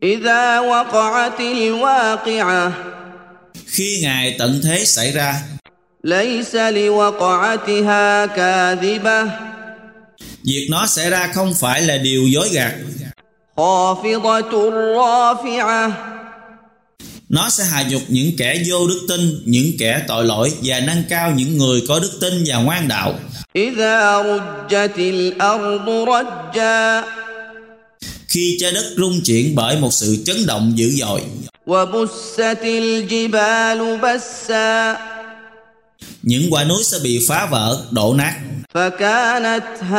إذا وقعت الواقعة khi ngày tận thế xảy ra, ليس لوقعتها كاذبة việc nó xảy ra không phải là điều dối gạt. خافضة رافعة Nó sẽ hạ nhục những kẻ vô đức tin, những kẻ tội lỗi, và nâng cao những người có đức tin và ngoan đạo. إذا رجت الأرض رجا Khi trái đất rung chuyển bởi một sự chấn động dữ dội, وبست الجبال بسا những quả núi sẽ bị phá vỡ, đổ nát, فكانت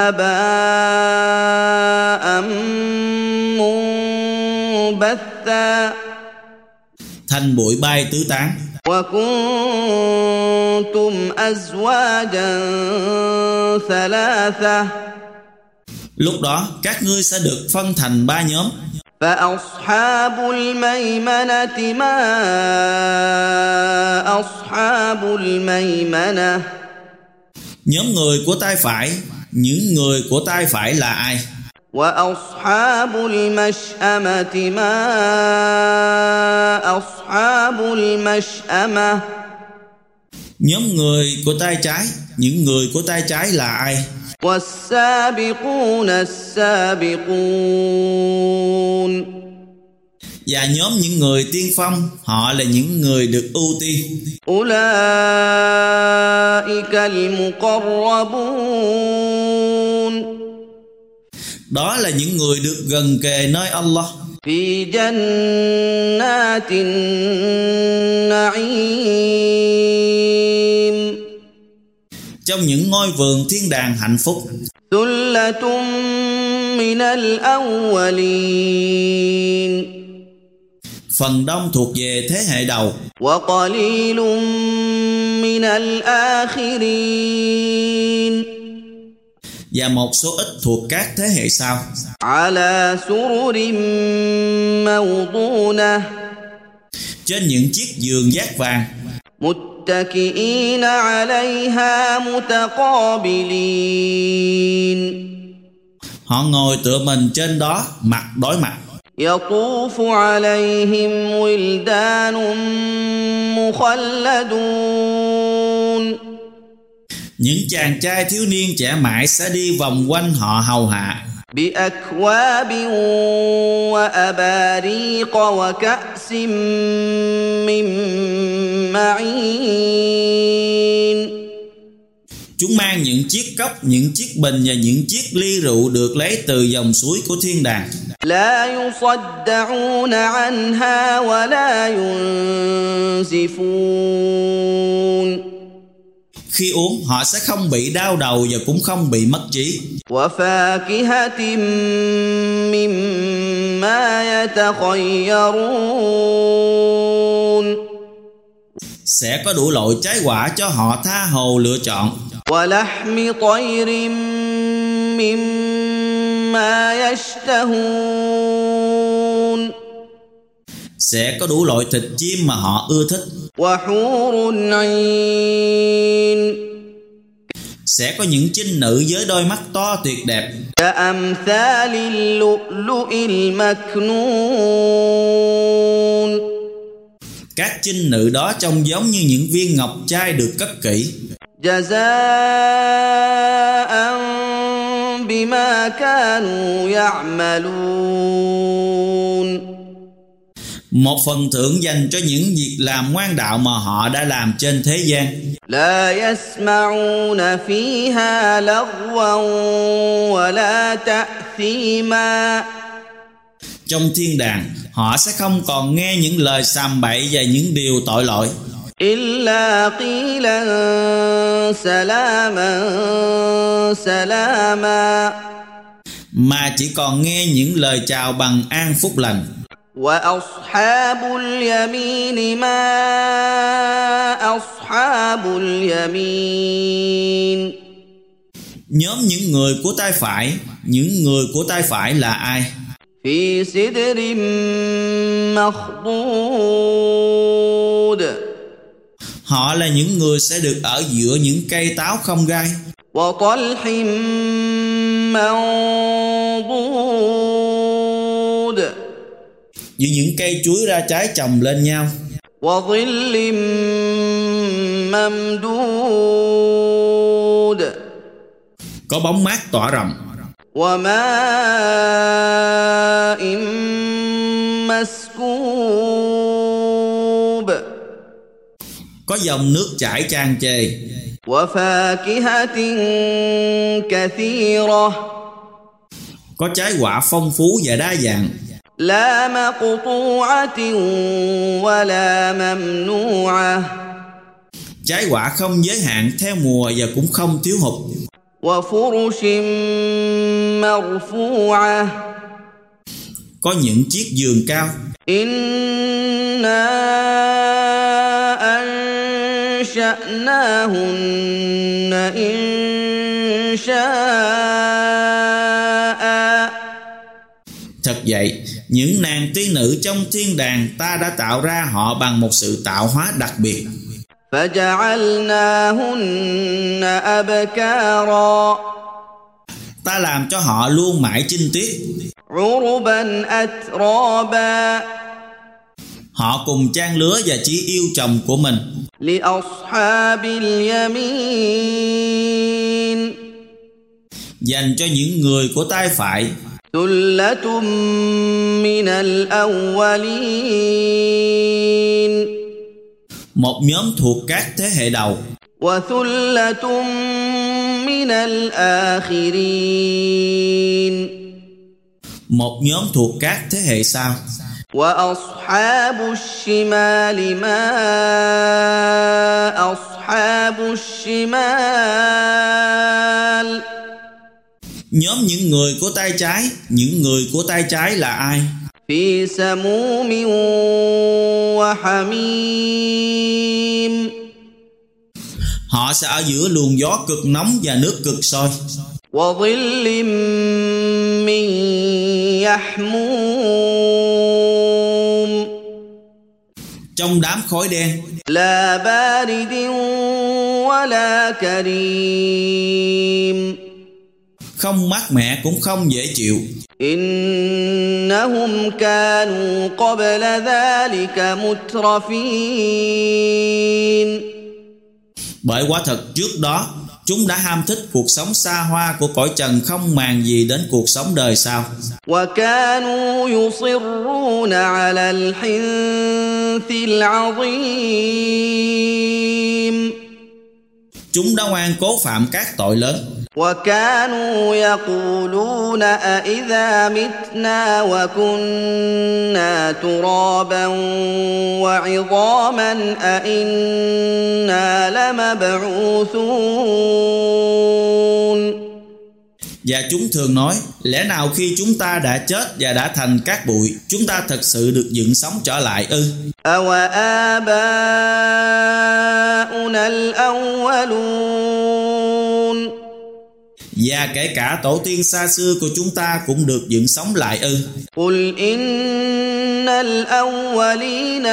هباء منبثا thành bụi bay tứ tán. وكنتم أزواجا ثلاثة Lúc đó các ngươi sẽ được phân thành 3 nhóm. فأصحاب الميمنة ما أصحاب الميمنة Nhóm người của tay phải, những người của tay phải là ai? وأصحاب المشأمة ما أصحاب المشأمة Nhóm người của tay trái, những người của tay trái là ai? والسابقون السابقون Và nhóm những người tiên phong, họ là những người được ưu tiên. أولئك المقربون Đó là những người được gần kề nơi Allah, في جنات النعيم trong những ngôi vườn thiên đàng hạnh phúc. ثلة من الأولين Phần đông thuộc về thế hệ đầu, وقليل من الآخرين và một số ít thuộc các thế hệ sau. على سرر موضونة Trên những chiếc giường giác vàng, متكئين عليها متقابلين họ ngồi tựa mình trên đó, mặt đối mặt. يطوف عليهم ولدان مخلدون Những chàng trai thiếu niên trẻ mãi sẽ đi vòng quanh họ hầu hạ, بأكواب وأباريق وكأس من معين chúng mang những chiếc cốc, những chiếc bình và những chiếc ly rượu được lấy từ dòng suối của thiên đàng. لا يصدعون عنها ولا ينزفون Khi uống, họ sẽ không bị đau đầu và cũng không bị mất trí. وفاكهة مما يتخيرون Sẽ có đủ loại trái quả cho họ tha hồ lựa chọn. ولحم طير مما يشتهون Sẽ có đủ loại thịt chim mà họ ưa thích. وحور عين Sẽ có những chinh nữ với đôi mắt to tuyệt đẹp, كأمثال اللؤلؤ المكنون các chinh nữ đó trông giống như những viên ngọc trai được cất kỹ, جزاء بما كانوا يعملون một phần thưởng dành cho những việc làm ngoan đạo mà họ đã làm trên thế gian. لا يسمعون فيها لغوا ولا تأثيما Trong thiên đàng, họ sẽ không còn nghe những lời sàm bậy và những điều tội lỗi, إلا قيلا سلاما سلاما mà chỉ còn nghe những lời chào bằng an phúc lành. وأصحاب اليمين ما أصحاب اليمين Nhóm những người của tay phải, những người của tay phải là ai? في سدر مخضود Họ là những người sẽ được ở giữa những cây táo không gai, وطلح منضود giữa những cây chuối ra trái chồng lên nhau, وظل ممدود có bóng mát tỏa rộng, وماء مسكوب có dòng nước chảy tràn trề, وفاكهة كثيرة có trái quả phong phú và đa dạng, لا مقطوعة ولا ممنوعة trái quả không giới hạn theo mùa và cũng không thiếu hụt, وفرش مرفوعة có những chiếc giường cao. إنا أنشأناهن إنشاء Thật vậy, những nàng tiên nữ trong thiên đàng ta đã tạo ra họ bằng một sự tạo hóa đặc biệt. فجعلناهن أبكارا Ta làm cho họ luôn mãi chinh tiết. عربا أترابا Họ cùng trang lứa và chỉ yêu chồng của mình. لأصحاب اليمين Dành cho những người của tay phải. ثلة من الأولين Một nhóm thuộc các thế hệ đầu. وثلة من الآخرين Một nhóm thuộc các thế hệ sau. وأصحاب الشمال ما أصحاب الشمال Nhóm những người của tay trái. Những người của tay trái là ai? في سموم وحميم Họ sẽ ở giữa luồng gió cực nóng và nước cực sôi. وظل من يحموم Trong đám khói đen. لا بارد ولا كريم Không mát mẻ cũng không dễ chịu. إنهم كانوا قبل ذلك مترفين Bởi quả thật trước đó chúng đã ham thích cuộc sống xa hoa của cõi trần, không màng gì đến cuộc sống đời sau. وكانوا يصرون على الحنث العظيم Chúng đã ngoan cố phạm các tội lớn. وكانوا يقولون أإذا متنا وكنا ترابا وعظاما أإنا لمبعوثون Và chúng thường nói, lẽ nào khi chúng ta đã chết và đã thành cát bụi, chúng ta thật sự được dựng sống trở lại ư? أوآباؤنا الأولون Và kể cả tổ tiên xa xưa của chúng ta cũng được dựng sống lại ư? قل إن الأولين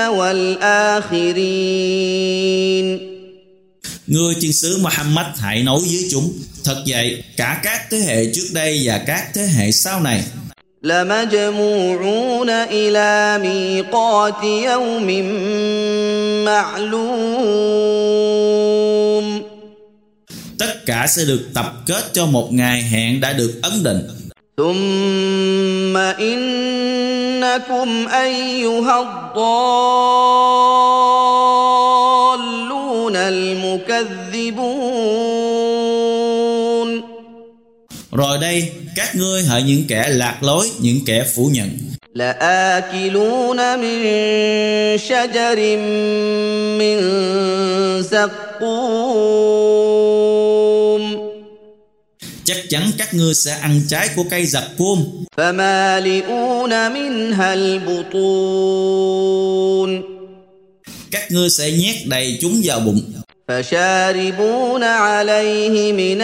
والآخرين Ngươi thiên sứ Muhammad hãy nói với chúng, thật vậy, cả các thế hệ trước đây và các thế hệ sau này لمجموعون إلى ميقات يوم معلوم tất cả sẽ được tập kết cho một ngày hẹn đã được ấn định. ثم إنكم أيها الضالون المكذبون Rồi đây, các ngươi hỡi những kẻ lạc lối, những kẻ phủ nhận, لآكلون من شجر من زقوم chắc chắn các ngươi sẽ ăn trái của cây zaqqum, فمالئون منها البطون các ngươi sẽ nhét đầy chúng vào bụng, فشاربون عليه من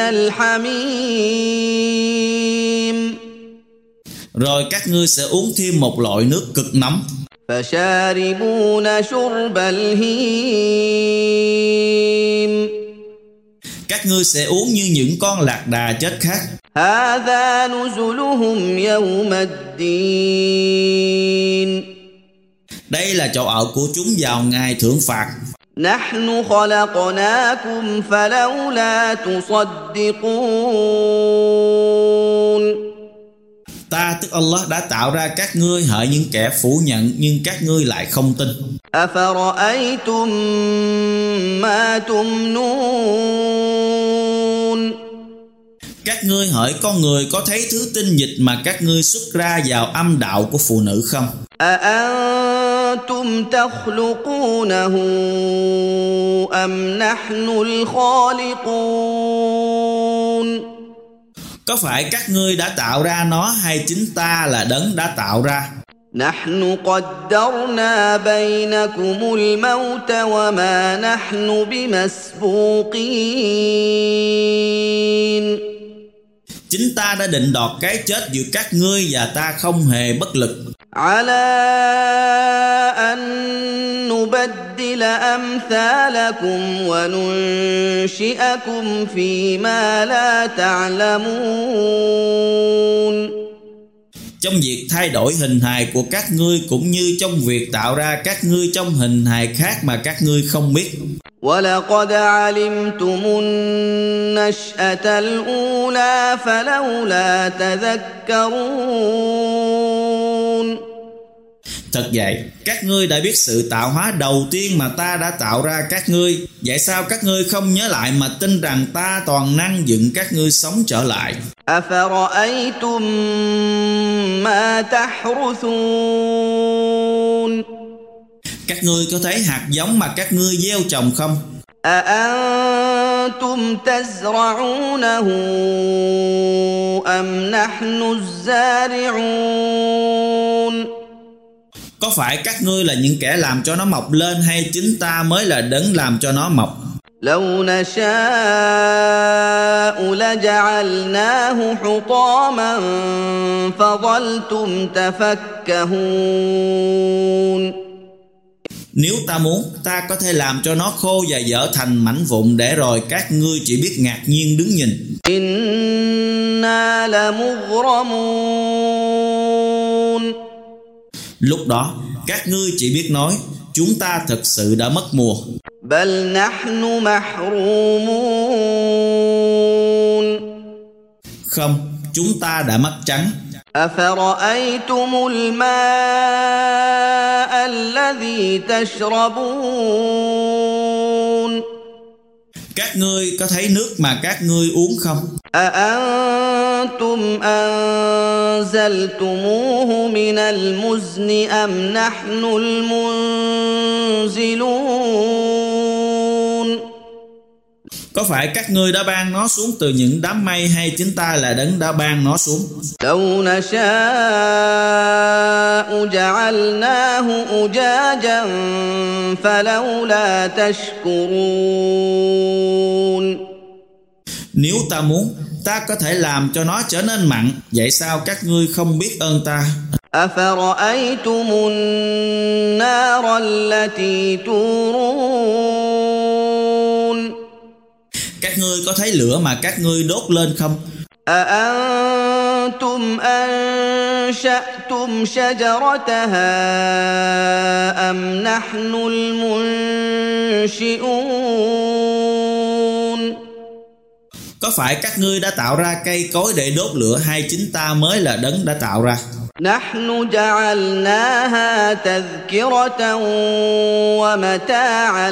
الحميم rồi các ngươi sẽ uống thêm một loại nước cực nóng, فشاربون شرب الهيم các ngươi sẽ uống như những con lạc đà chết khác. هذا نزلهم يوم الدين Đây là chỗ ở của chúng vào ngày thưởng phạt. نحن خلقناكم فلولا تصدقون. Ta tức Allah đã tạo ra các ngươi hỡi những kẻ phủ nhận, nhưng các ngươi lại không tin. أفرأيتم ما تمنون. Các ngươi hỡi con người có thấy thứ tinh dịch mà các ngươi xuất ra vào âm đạo của phụ nữ không? أأنتم تخلقونه أم نحن الخالقون. Có phải các ngươi đã tạo ra nó hay chính ta là đấng đã tạo ra? نحن قدرنا بينكم الموت وما نحن بمسبوقين. Chính ta đã định đoạt cái chết giữa các ngươi và ta không hề bất lực. على أن نبدل أمثالكم وننشئكم فيما لا تعلمون. Trong việc thay đổi hình hài của các ngươi cũng như trong việc tạo ra các ngươi trong hình hài khác mà các ngươi không biết. وَلَقَدْ عَلِمْتُمُ النَّشْأَةَ الْأُولَى فَلَوْلَا تَذَكَّرُونَ. Thật vậy, các ngươi đã biết sự tạo hóa đầu tiên mà ta đã tạo ra các ngươi. Vậy sao các ngươi không nhớ lại mà tin rằng ta toàn năng dựng các ngươi sống trở lại? أَفَرَأَيْتُمْ مَا تَحْرُثُونَ. Các ngươi có thấy hạt giống mà các ngươi gieo trồng không? أَأَنْتُمْ تَزْرَعُونَهُ أَمْ نَحْنُ الزَّارِعُونَ. Có phải các ngươi là những kẻ làm cho nó mọc lên hay chính ta mới là đấng làm cho nó mọc? لو نشاء لجعلناه حطاما فظلتم تفكهون. Nếu ta muốn, ta có thể làm cho nó khô và dở thành mảnh vụn để rồi các ngươi chỉ biết ngạc nhiên đứng nhìn. إنا لمغرمون. Lúc đó, các ngươi chỉ biết nói, chúng ta thực sự đã mất mùa. بل نحن محرومون. Không, chúng ta đã mất trắng. أفرأيتم الماء الذي تشربون. Các ngươi có thấy nước mà các ngươi uống không? أأنتم أنزلتموه من المزن أم نحن المنزلون. Có phải các ngươi đã ban nó xuống từ những đám mây hay chính ta là đấng đã ban nó xuống? لو نشاء جعلناه أجاجا فلولا تشكرون. Nếu ta muốn, ta có thể làm cho nó trở nên mặn. Vậy sao các ngươi không biết ơn ta? أفرأيتم النار التي تورون. Các ngươi có thấy lửa mà các ngươi đốt lên không? أأنتم أنشأتم شجرتها أم نحن المنشئون. Có phải các ngươi đã tạo ra cây cối để đốt lửa hay chính ta mới là đấng đã tạo ra? نحن جعلناها تذكرة ومتاعا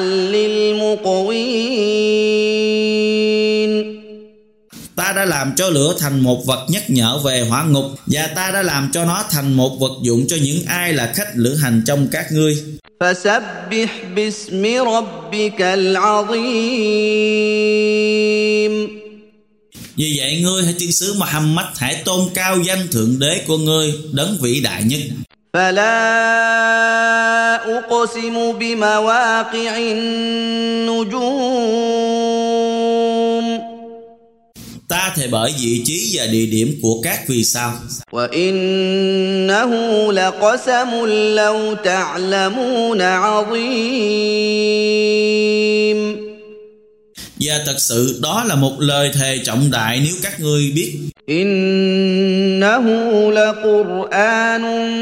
للمقوين. Ta đã làm cho lửa thành một vật nhắc nhở về hỏa ngục, và ta đã làm cho nó thành một vật dụng cho những ai là khách lữ hành trong các ngươi. فسبح باسم ربك العظيم. Vì vậy ngươi hãy tiên sứ Muhammad hãy tôn cao danh thượng đế của ngươi, đấng vĩ đại nhất. فلا أقسم بمواقع النجوم. Ta thề bởi vị trí và địa điểm của các vì sao. وإنه لقسم لو تعلمون عظيم. Và thật sự đó là một lời thề trọng đại nếu các ngươi biết. إنه إنه لقرآن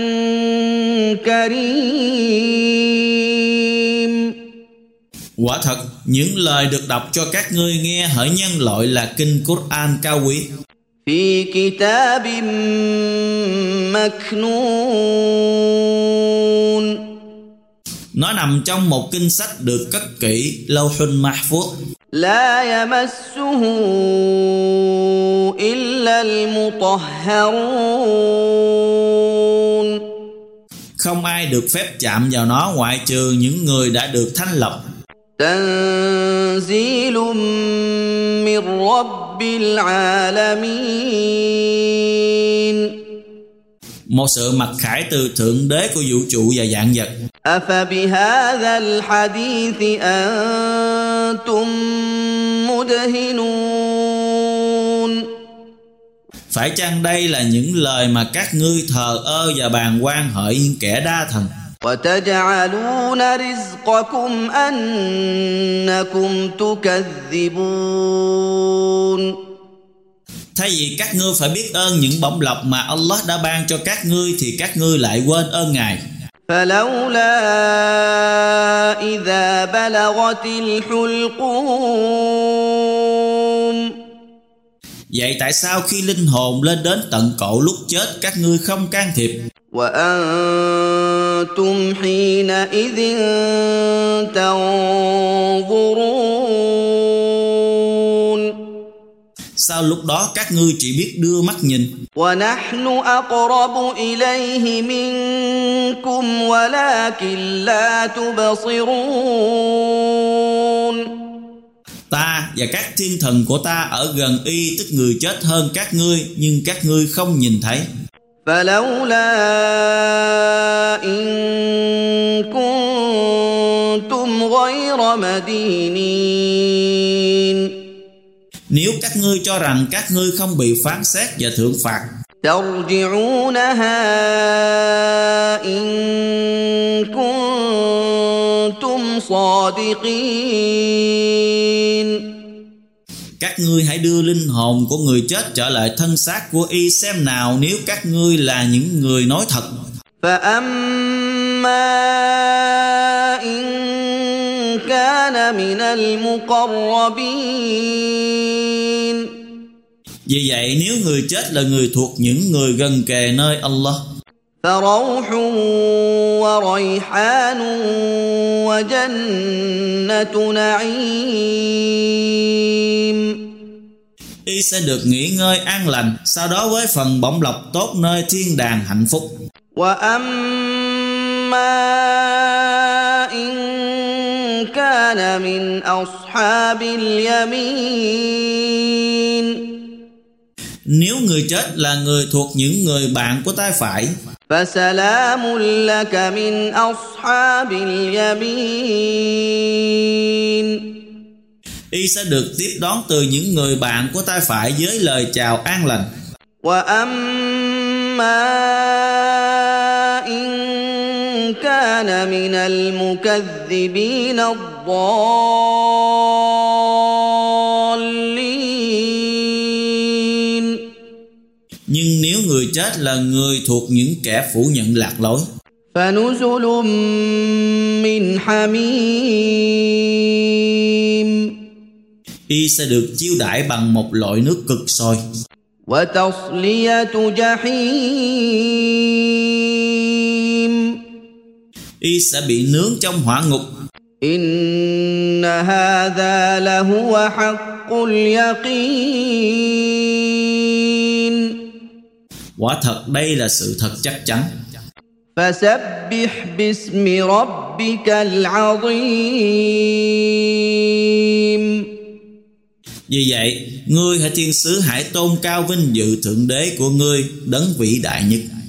كريم. Quả thật, những lời được đọc cho các ngươi nghe hỡi nhân loại là kinh Quran cao quý. في كتاب مكنون. Nó nằm trong một kinh sách được cất kỹ, Lawhul Mahfuz. لا يمسه إلا المطهرون. Không ai được phép chạm vào nó ngoại trừ những người đã được thanh lọc. تنزيل من رب العالمين. Một sự mặc khải từ Thượng Đế của vũ trụ và vạn vật. أفبهذا الحديث أنتم مدهنون. Phải chăng đây là những lời mà các ngươi thờ ơ và bàng quan hỡi những kẻ đa thần? وتجعلون رزقكم أنكم تكذبون. Thay vì các ngươi phải biết ơn những bổng lộc mà Allah đã ban cho các ngươi thì các ngươi lại quên ơn Ngài. فلولا إذا بلغت الحلقوم. Vậy tại sao khi linh hồn lên đến tận cổ lúc chết các ngươi không can thiệp? وأنتم حينئذ تنظرون. Sao lúc đó các ngươi chỉ biết đưa mắt nhìn? وَنَحْنُ أَقْرَبُ إِلَيْهِ مِنكُمْ وَلَكِنْ لَا تُبْصِرُونَ. Ta và các thiên thần của ta ở gần y, tức người chết hơn các ngươi, nhưng các ngươi không nhìn thấy. فَلَوْلَا إِن كُنتُمْ غَيْرَ مَدِينِينَ. Nếu các ngươi cho rằng các ngươi không bị phán xét và thưởng phạt, تَرْجِعُونَهَا إِن كُنتُمْ صَادِقِينَ. các ngươi hãy đưa linh hồn của người chết trở lại thân xác của y xem nào nếu các ngươi là những người nói thật. فَأَمَّا إِن كَانَ مِنَ الْمُقَرَّبِينَ. Vì vậy nếu người chết là người thuộc những người gần kề nơi Allah, فَرَوْحٌ وَرَيْحَانٌ وَجَنَّةُ نَعِيمٍ. y sẽ được nghỉ ngơi an lành, sau đó với phần bổng lộc tốt nơi thiên đàng hạnh phúc. وَأَمَّا إِن كَانَ مِنْ أَصْحَابِ الْيَمِينِ. Nếu người chết là người thuộc những người bạn của tay phải, فَسَلَامٌ لَكَ مِنْ أَصْحَابِ الْيَمِينِ. y sẽ được tiếp đón từ những người bạn của tay phải với lời chào an lành. وَأَمَّا إِن كَانَ مِنَ الْمُكَذِّبِينَ الضَّالِّينَ. Nhưng nếu người chết là người thuộc những kẻ phủ nhận lạc lối, فَنُزُلٌ مِّنْ حَمِيمٍ. y sẽ được chiêu đãi bằng một loại nước cực sôi. وَتَصْلِيَةُ جَحِيمٍ. y sẽ bị nướng trong hỏa ngục. إِنَّ هَذَا لَهُوَ حَقُّ الْيَقِينِ. Quả thật đây là sự thật chắc chắn. فَسَبِّحْ بِاسْمِ رَبِّكَ الْعَظِيمِ. Vì vậy, ngươi hãy thiên sứ hãy tôn cao vinh dự Thượng Đế của ngươi, đấng vĩ đại nhất.